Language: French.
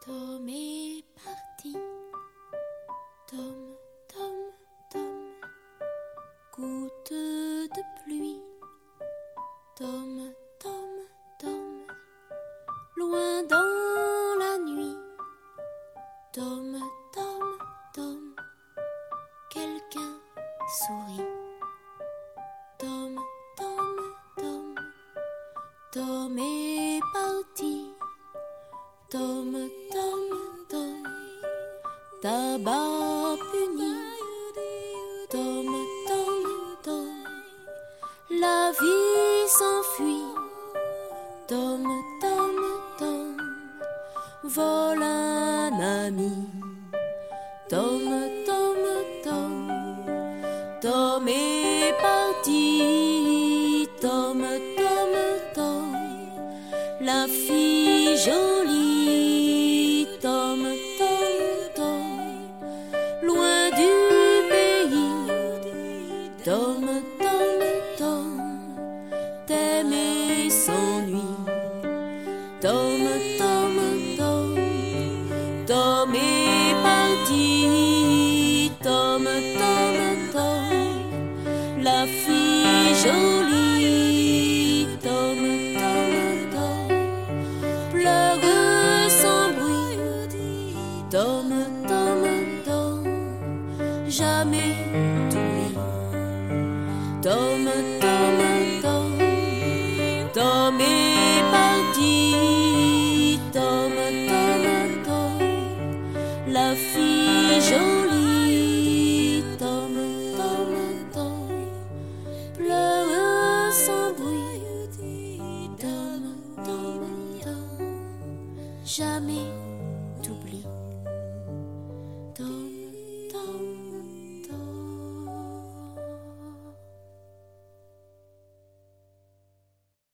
Tom est parti, Tom, Tom, Tom, goutte de pluie, Tom, Tom, Tom, loin dans la nuit, Tom, Tom, Tom, quelqu'un sourit, Tom, Tom, Tom, Tom est parti, Tom, Tom, Tom, tabac puni, Tom, Tom, Tom, la vie s'enfuit, Tom, Tom, Tom, vole un ami, Tom, Tom, Tom, Tom est parti, Tom, Tom, Tom, la fille jolie, Tom, Tom, Tom, loin du pays, Tom, Tom, Tom, t'aimer s'ennuie, Tom, Tom, Tom, Tom est parti, Tom, Tom, Tom, la fille jolie, Tom, Tom, Tom, pleure sans bruit, Tom, Tom, Tom, jamais t'oublie, Tom, Tom, Tom, Tom est parti, Tom, Tom, Tom, la fille jolie, Tom, Tom, Tom, pleure sans bruit, Tom, Tom, Tom, jamais